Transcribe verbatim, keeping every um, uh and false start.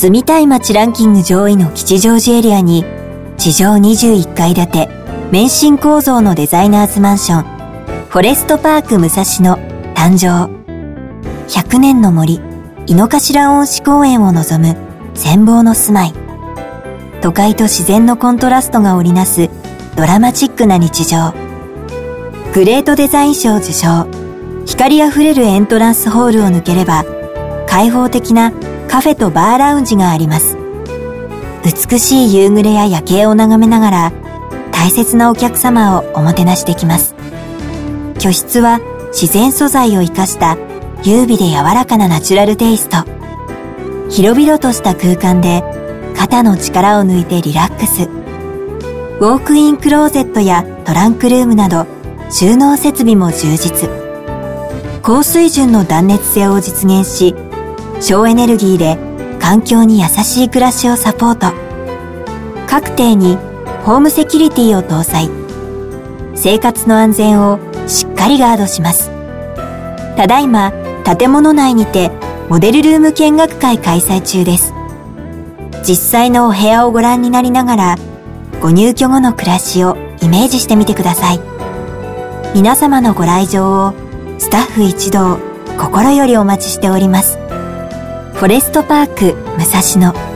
住みたい街ランキング上位の吉祥寺エリアに地上にじゅういっかい建て免震構造のデザイナーズマンションフォレストパーク武蔵野誕生。ひゃくねんの森井の頭恩賜公園を望む羨望の住まい。都会と自然のコントラストが織りなすドラマチックな日常。グレートデザイン賞受賞。光あふれるエントランスホールを抜ければ開放的なカフェとバーラウンジがあります。美しい夕暮れや夜景を眺めながら大切なお客様をおもてなしできます。居室は自然素材を生かした優美で柔らかなナチュラルテイスト。広々とした空間で肩の力を抜いてリラックス。ウォークインクローゼットやトランクルームなど収納設備も充実。高水準の断熱性を実現し、省エネルギーで環境に優しい暮らしをサポート。各邸にホームセキュリティを搭載。生活の安全をしっかりガードします。ただいま建物内にてモデルルーム見学会開催中です。実際のお部屋をご覧になりながらご入居後の暮らしをイメージしてみてください。皆様のご来場をスタッフ一同心よりお待ちしております。フォレストパーク武蔵野。